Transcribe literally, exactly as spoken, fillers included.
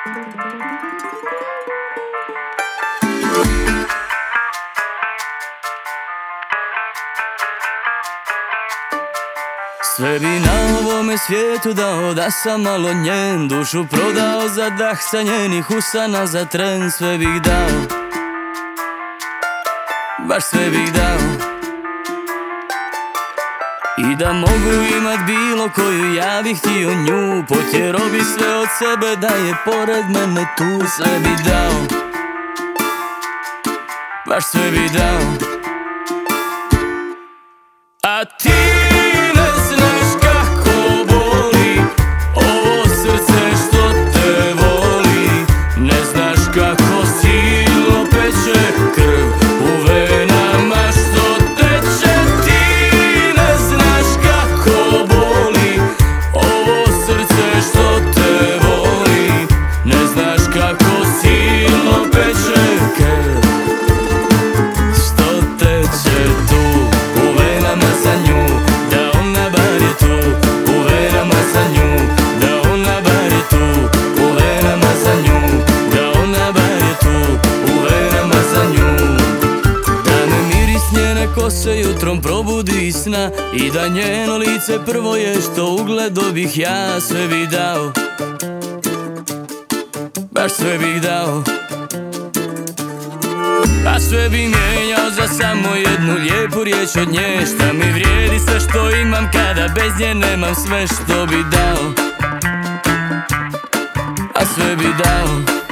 Sve bi na ovome svijetu dao da sam malo njen, dušu prodao za dah sa njenih usana, za tren sve bih dao, baš sve bih dao. I da mogu imat bilo koju, ja bih htio nju, potjero bi sve od sebe da je pored mene tu. Sve bih dao, baš sve bih dao. A ti ne znaš kako boli ovo srce što te voli, ne znaš kako silno peče krv u venama što teče. Ti ne znaš kako boli ovo srce što te voli, ne znaš kako silno peče krv što teče tu u venama za nju, da ona bar je tu u venama za nju, da ona bar je tu u venama za nju, da ona bar je tu u venama za nju. Da me miris njene kose jutrom probudi iz sna i da njeno lice prvo je što ugledo bih ja. Sve bih dao, baš sve bih dao. A sve bi mijenjao za samo jednu lijepu riječ od nje. Šta mi vrijedi sve što imam kada bez nje nemam sve što bi dao, a sve bi dao.